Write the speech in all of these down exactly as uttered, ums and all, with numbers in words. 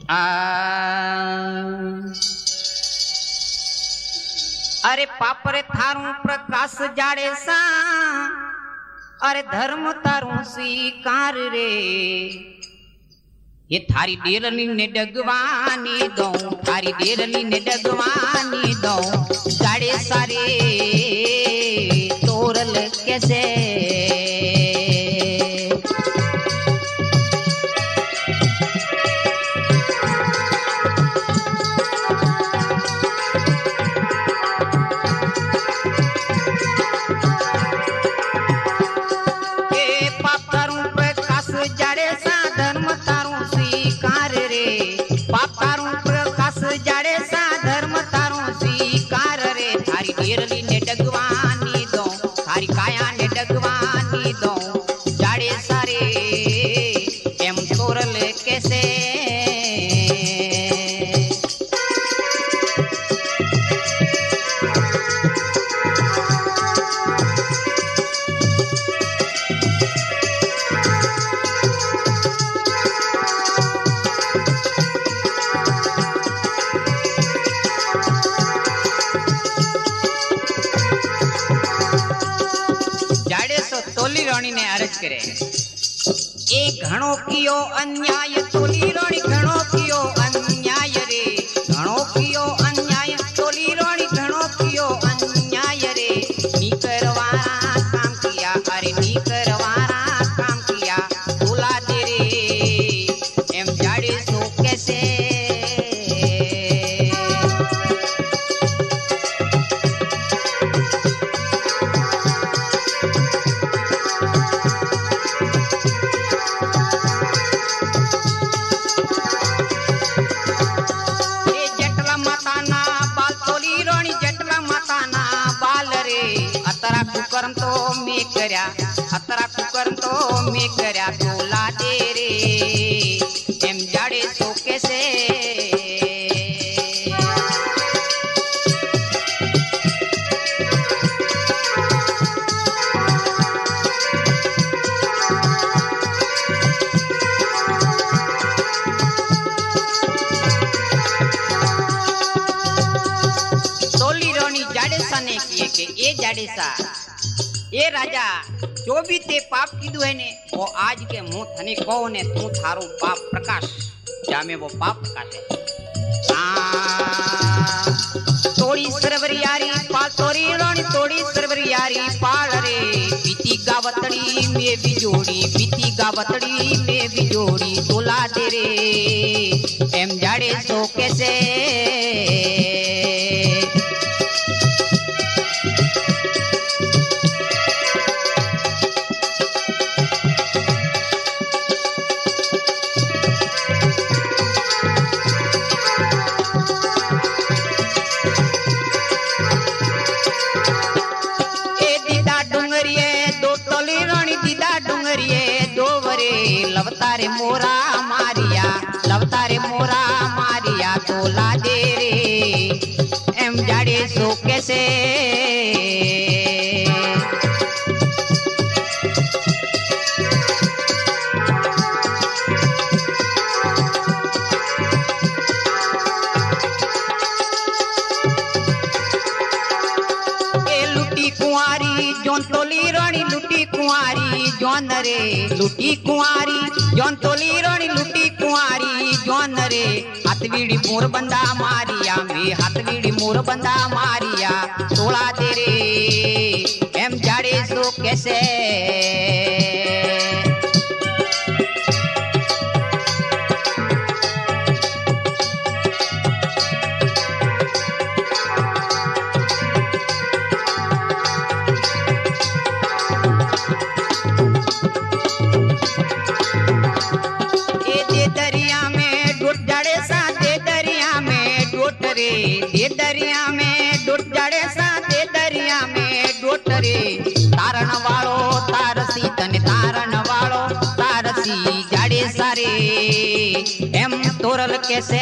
आ अरे पापरे थारू प्रकाश जाड़े सा अरे धर्म तारू स्वीकार रे ये थारी डेरनी ने डगवानी दो थारी डेरनी ने डगवानी दो जाड़े सारे तोरल कैसे डेरनी ने डगवानी दो थारी काया ने डगवानी दो जाड़े सारे एम तोरल कैसे तोली रानी ने अर्ज करे ए घणो कियो अन्याय तोली रानी घणो कियो अन्याय रे घणो कियो अन्याय तोली रानी घणो कियो अन्याय रे नी करवारा काम किया अरे नी करवारा काम किया तोला दे रे एम जाड़े सो कैसे अतरा कुकर्म तो मैं करया अतरा कुकर्म तो मैं करया तोला दे रे एम जाड़े सो कैसे तोली रोनी जाड़े सा ने किए के ए जाड़े सा ए राजा जो भी ते पाप कीधु है ने वो आज के मुंह थने कहो ने तू थारो पाप प्रकाश जामे वो पाप प्रकाश है आ तोड़ी सरवरियारी पाल तोरी रोनी तोड़ी सरवरियारी पाल रे बीती गावतड़ी में बिजोड़ी बीती गावतड़ी में बिजोड़ी तोला दे रे एम जाड़े सो कैसे लवतारे मोरा मारिया लवतारे मोरा मारिया तोला दे रे एम जाड़े सो कैसे जोन तोली रानी लुटी कुंवारी जोन रे लुटी कुंवारी जोन तोली रानी लुटी कुंवारी जोन रे हाथवीड़ी मोर बंदा मारिया में हाथवीड़ी मोर बंदा मारिया तोला दे रे एम जाड़े सो कैसे दे दरिया में डोट जाड़े सा दे दरिया में डोट रे तारण वालो तारसी तने तारण वालो तारसी जाड़े सारे एम तोरल कैसे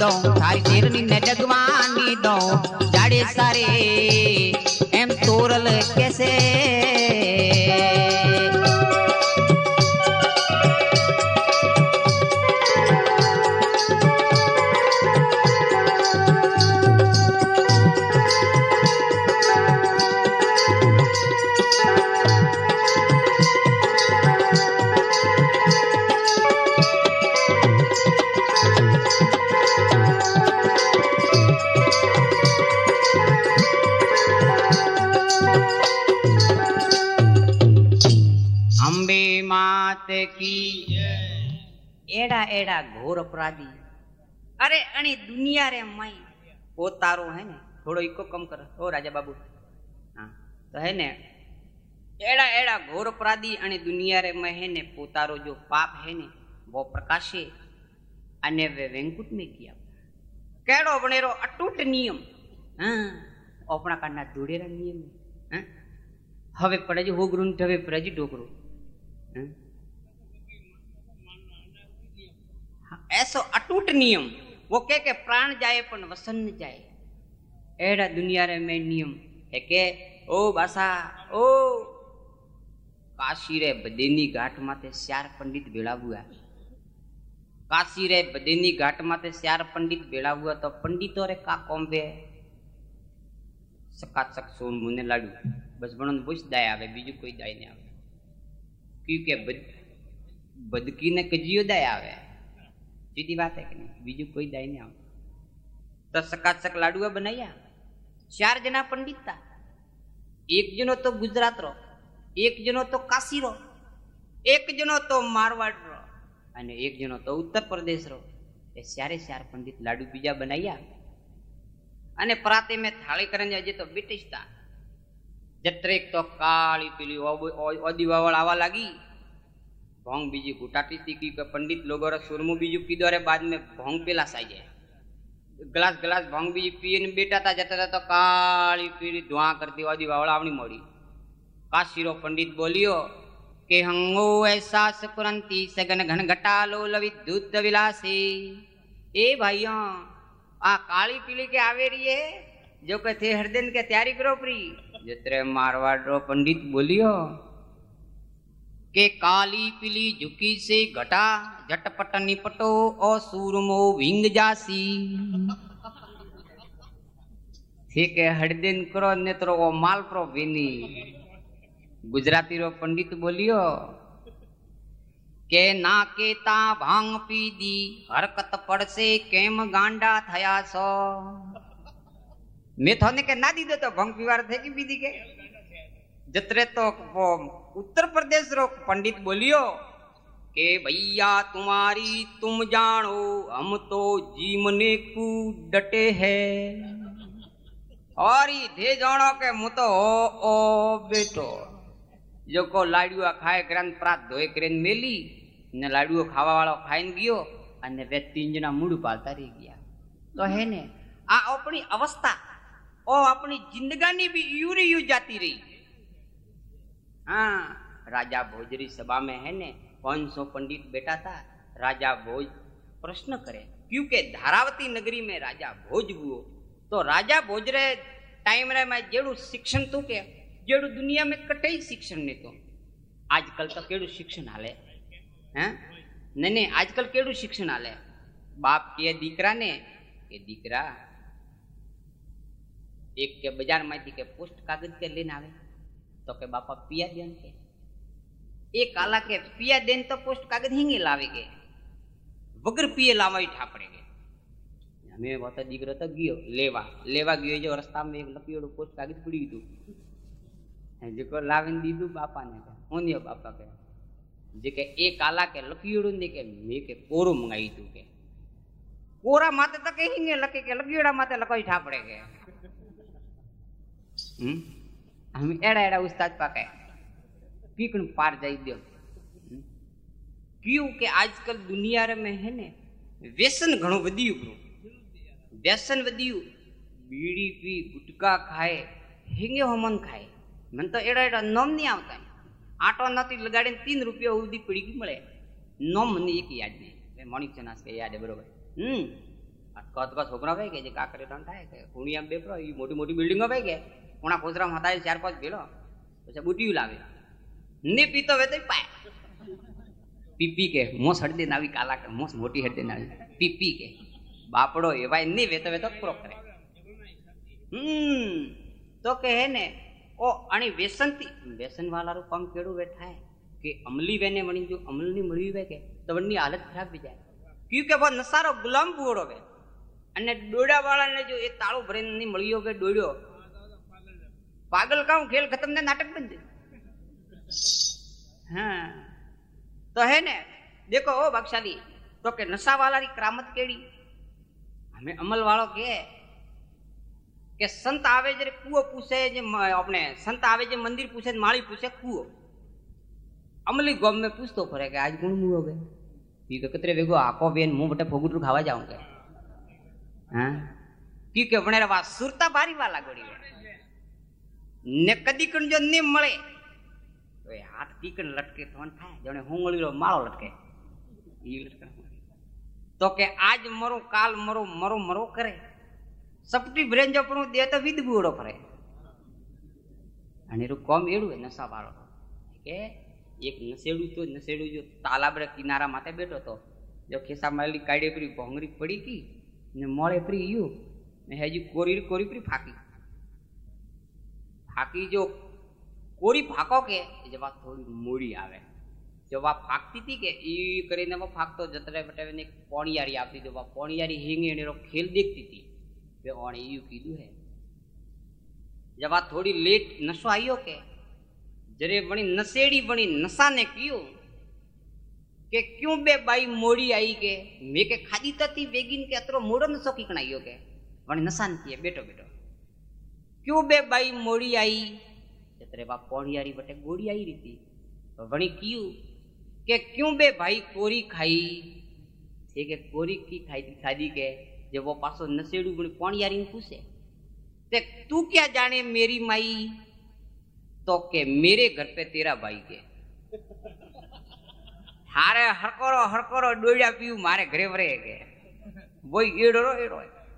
दो थारी शेरनी ने डगवानी दो जाड़े सारे एम तोरल कैसे की एड़ा एड़ा घोर अपराधी अरे अणी दुनिया रे मई पोतारो है ने थोड़ो इको कम कर ओ राजा बाबू हाँ तो है ने एड़ा एड़ा घोर अपराधी अणी दुनिया रे मई है ने पोतारो जो पाप है ने वो प्रकाशे अने वे वेंकुट में किया केड़ो बनेरो अटूट नियम हाँ अपना काना धूड़ेरा नियम हाँ हवे पड़े जो हो गुरुन हवे पड़े जी डोकरो हाँ ऐसो अटूट नियम वो कह के प्राण जाए पण वसन न जाए एड़ा दुनिया रे में नियम है के ओ बासा ओ काशी रे बदेनी घाट माथे चार पंडित भेड़ा हुआ काशी रे बदेनी घाट माथे चार पंडित भेड़ा हुआ तो पंडितों रे का कोम्बे सकाचक सोन मुने लाडू बस बनन बुश दाय आवे बीजू कोई दाय नहीं आवे क्योंकि बद बदकी ने कजियो दाय आवे सीधी बात है कि नहीं बीजू कोई दाई नहीं आव तो सकाचक लाडुआ बनाया चार जना पंडित था एक जनो तो गुजरात रो एक जनो तो काशी रो एक जनो तो मारवाड़ रो अने एक जनो तो उत्तर प्रदेश रो ए चारे चार पंडित लाडू बीजा बनाया अने पराते में थाली करने अजे तो ब्रिटिश था जत्रेक तो काली पीली ओदी वावड़ आवा लगी भोंग बीजी घुटाटी थी कि पंडित लोगों रे सुरमु बीजू पीदो रे बाद में भोंग पेला साई जाए ग्लास ग्लास भोंग बीजी पीने बेटा था जता तो काली पीली धुआं करती वादी वावड़ा आवनी मोड़ी काशीरो पंडित बोलियो के हंगो ऐसा सुकुरंती सगन घन घटालो लविद्युत विलासी ए भाइयों आ काली पीली के आवे रही है जो के थे हर दिन के तैयारी करो प्री जत्रे मारवाड़ रो पंडित बोलियो के काली पीली झुकी से घटा झटपट निपटो और सूरमो विंग जासी ठीक है हर दिन करो नेत्रो ओ माल प्रो विनी गुजराती रो पंडित बोलियो के ना के ता भांग पी दी हरकत पड़से केम गांडा थया सो मैं थोने के ना दी दो तो भांग पीवार थे की पीदी के जतरे तो वो उत्तर प्रदेश रो पंडित बोलियो के भैया तुम्हारी तुम जानो हम तो जीमने को डटे है और थे जानो के मु तो ओ ओ बेटो जो को लाडुआ खाए करन प्रात धोए करन मेली ने लाडुओ खावा वालो खाइन गयो अने वे तीन जना मुड़ पालता रही गया तो है ने आ अपनी अवस्था ओ अपनी जिंदगानी भी यूरी यू जाती रही हाँ राजा भोजरी सभा में है ने पांच सौ पंडित बैठा था राजा भोज प्रश्न करे क्योंकि धारावती नगरी में राजा भोज हुओ तो राजा भोज रे टाइम रे में जेड़ू शिक्षण तू के जेड़ू दुनिया में कटई शिक्षण ने तो आजकल तो केड़ू शिक्षण हाले हैं नहीं नहीं आजकल केड़ू शिक्षण हाले बाप के दीकरा ने के दीकरा एक के बाजार में के पोस्ट कागज के लेने आवे तो के बापा पिया देन के एक काला के पिया देन तो पोस्ट कागज हिंगे लावे के वगर पिए लावाई ठापड़े के हमें बहुत दीकरो तो गयो लेवा लेवा गयो जो रास्ता में एक लकीड़ो पोस्ट कागज पड़ी तू जेको लाविन दीदू बापा ने ओनियो बापा के जेके एक काला के लकीड़ो ने के मे के कोरो मंगाई तू के कोरा माते तक हिंगे लके के लकीड़ा माते लकोई ठापड़े के हम हम एड़ा एड़ा उस्ताद पाके पीकण पार जाई दियो क्यों के आजकल दुनिया रे में है ने व्यसन घणो वधियो करो व्यसन वधियो बीड़ी पी गुटका खाए हिंगे होमन खाए मन तो एड़ा एड़ा नोम नहीं आवता आटो नती लगाड़े तीन रुपया उदी पड़ी की मळे नोम मने एक याद नहीं मणिक चनास के याद है बरोबर हम्म अतका अतका छोकरा भाई के जे का करे रण थाय के पुणिया बेपरो ई मोटी मोटी बिल्डिंगो भाई के कोणा कोसरा हताय चार पांच भेलो પછી બુટીયું લાવે ને પીતો વે તો પાય પીપી કે મોસ હડદે નાવી કાલા કે મોસ મોટી હડદે નાવી પીપી કે બાપડો એવાય ને વેતો વેતો પૂરો કરે હમ તો કે હે ને ઓ અણી વ્યસનથી વ્યસન વાળારું કામ કેડું બેઠાય કે અમલી વેને મણી જો અમલની મળી વે કે તો વણની હાલત ખરાબ થઈ જાય ક્યું કે વો નસારો ગુલામ પૂરો વે અને ડોડા વાળાને જો એ તાળું ભરીને ની મળ્યો કે ડોડ્યો पागल का खेल खत्म ने नाटक बन जाए हाँ तो है ने देखो ओ भागशाली तो के नशा वाला री करामत केड़ी हमें अमल वालों के के संत आवे जे कुओ पूछे जे अपने संत आवे जे मंदिर पूछे माली पूछे कुओ अमली गोम में पूछतो फरे के आज गुण मुओ गए पी के कतरे वेगो आको बेन मुंह बटे फोगुटरू खावा जाऊंगे हाँ की के बने वा सुरता बारी वाला गोड़ी ने कदी कण जो ने मळे तो हाथ टीकण लटके तो थाय जणे होंगळीरो माळो लटके ई लटके तो के आज मरो काल मरो मरो मरो करे सपटी ब्रेन जो पण दे तो विद बूड़ो करे आणि रो कोम एडू नशा वाळो के एक नसेडू तो नसेडू जो तालाबरे किनारा माथे बैठो तो जो खिसा माली काढे परी भोंगरी पड़ी की ने मोळे परी यू ने हेजी कोरी कोरी परी फाकी फाकी जो कोरी फाको के जब थोड़ी मोड़ी आवे जब आप फाकती थी के ई करीने वो फाकतो जतरे बटे ने पोणियारी आपती जो वो पोणियारी हिंगे ने रो खेल देखती थी वे ओणे यू कीधु है जब आप थोड़ी लेट नशो आयो के जरे बणी नसेड़ी बणी नशा ने कियो के क्यों बे बाई मोड़ी आई के मे के खादी तती बेगिन के अतरो मोड़ो नशो कीकणायो के बणी नशा ने किए बेटो बेटो क्यों बे बाई मोड़ी आई जतरे बाप पोणियारी बटे गोड़ी आई रही थी तो वणी क्यों के क्यों बे भाई कोरी खाई ठीक है कोरी की खाई थी खादी के जब वो पासो नसेड़ू बणी पोणियारी ने पूछे ते तू क्या जाने मेरी माई तो के मेरे घर पे तेरा भाई के हारे हरकोरो हरकोरो डोड़िया पीऊ मारे घरे वरे के वही एड़ो एड़ो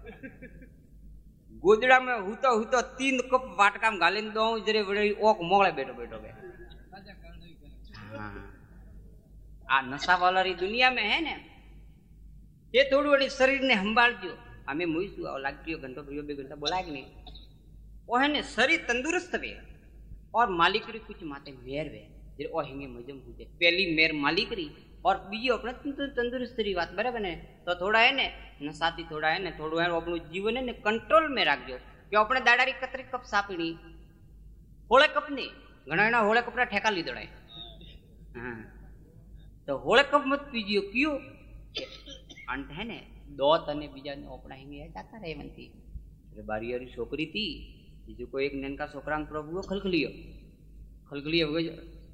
गोदड़ा में हुतो हुतो तीन कप वाटका में गालीन दो जरे बड़े ओक मोगले बैठो बैठो के हाँ आ नशा वाला री दुनिया में है ने ये थोड़ी बड़ी शरीर ने संभाल जो हमें मुईसु और लागतियो घंटो भरियो बे घंटा बोला कि नहीं वो है ने शरीर तंदुरुस्त वे और मालिक री कुछ माते मेर वे जे ओ हिंगे मजम हुजे पहली मेर मालिक री और बीजी अपने तंदुरुस्त री बात बराबर ने तो थोड़ा है ने नशाती थोड़ा है ने थोड़ा है अपनु जीवन है ने कंट्रोल में राखजो कि अपने दाडारी कतरी कप सापीनी होळे कप ने घणा घणा होळे कपरा ठेका लीधोड़े हाँ तो होळे कप मत पीजियो क्यों अंत है ने दो तने बीजा ने अपना हिंगे जाता रहे वंती अरे बारीयारी छोकरी थी जो कोई एक ननका छोकरा ने प्रभु खलखलियो खलखलियो हो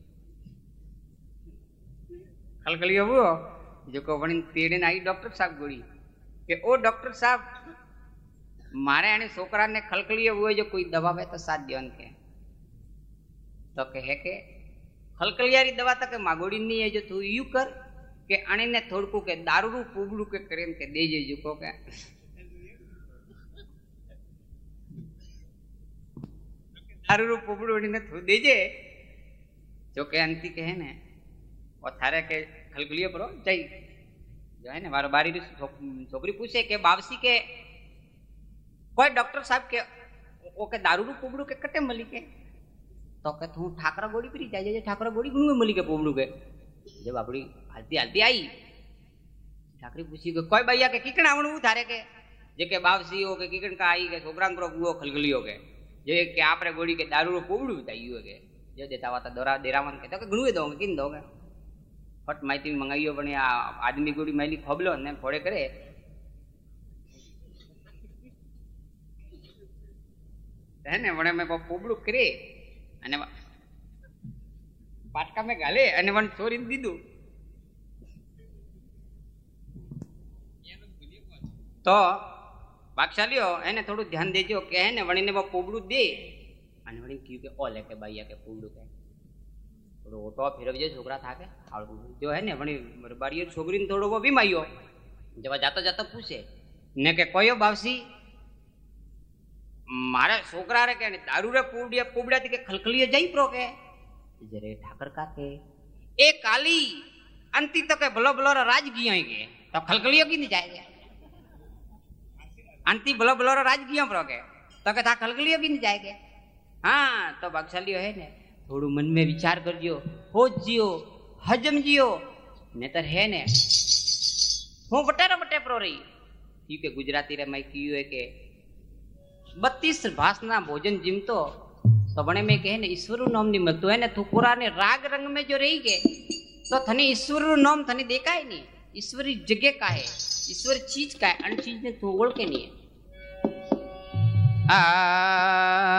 खलखलियो वो जो को वणी तेड़े आई डॉक्टर साहब गोड़ी के ओ डॉक्टर साहब मारे आने छोकरा ने खलखलियो हुए जो कोई दवा वे तो साथ दियोन के तो कहे के खलखलियारी दवा तक मागोड़ी नहीं है जो तू यू कर के आने ने थोड़को के दारू पूबड़ू के करेन के दे जे जुको के दारू पूबड़ू ने थो दे जे जो के अंती कहे ने और थारे के खलखलियो परो जाई जो है ने बार बारी छोकरी पूछे के बावसी के कोई डॉक्टर साहब के ओ के दारू पूबड़ू के कटे मली के तो के तू ठाकरा गोड़ी परी जाए जे ठाकरा गोड़ी गुणु मली के पूबड़ू के जब अपनी हलती हलती आई ठाकरी पूछी के कोई भैया के किकण आवणू थारे के जे के बावसी हो के किकण का आई के छोकरा को बुओ खलखलियो के जे के आपरे गोड़ी के दारू पूबड़ू बताइयो के जो देता वाता दोरा देरावन के तो के गुणु दोगे किन दोगे फट माहिती मंगाइयो पण आ आदमी गोड़ी मैली खोबलो ने फोड़े करे है ने वणे में पूबड़ू करे अने पाटका में गाले अने वन छोरी दीधु तो भागशालीओ एने थोड़ू ध्यान देजो के है ने वणी ने वो पूबड़ू दे अने वणी क्यों के ओ लेके भैया के पूबड़ू के थोड़ो ओटो फिरवजे छोकरा था के जो है ने वणी बारी छोकरी ने थोड़ो वो बीमायो जब जाता जाता पूछे ને કે કયો બાવસી મારે છોકરા રે કે દારૂ રે પૂડિયા પૂબડાથી કે ખલખલીએ જઈ પ્રો કે જરે ઠાકર કાકે એ કાલી અંતિ તો કે ભલો ભલો રાજ ગયો કે તો ખલખલીઓ की नहीं जाएगा अंति भलो भलो राज गयो प्रो के तो के था खलखलीओ की नहीं जाएगा। हाँ तो भागशाली है ने थोड़ू मन में विचार करजो हो जियो हजम जियो नेतर है ने हूँ बटेरो बटे प्रो रही क्योंकि गुजराती रे मैं कियो है के बत्तीस भाषना भोजन जिमतो तो बने में कहे ने ईश्वर नाम नहीं मिलतो है ने तू पूरा ने राग रंग में जो रही के तो थने ईश्वर नाम थने देखा ही नहीं। ईश्वरी जगह का है ईश्वर चीज का है अन चीज ने तू ओढ़ के नहीं है। आ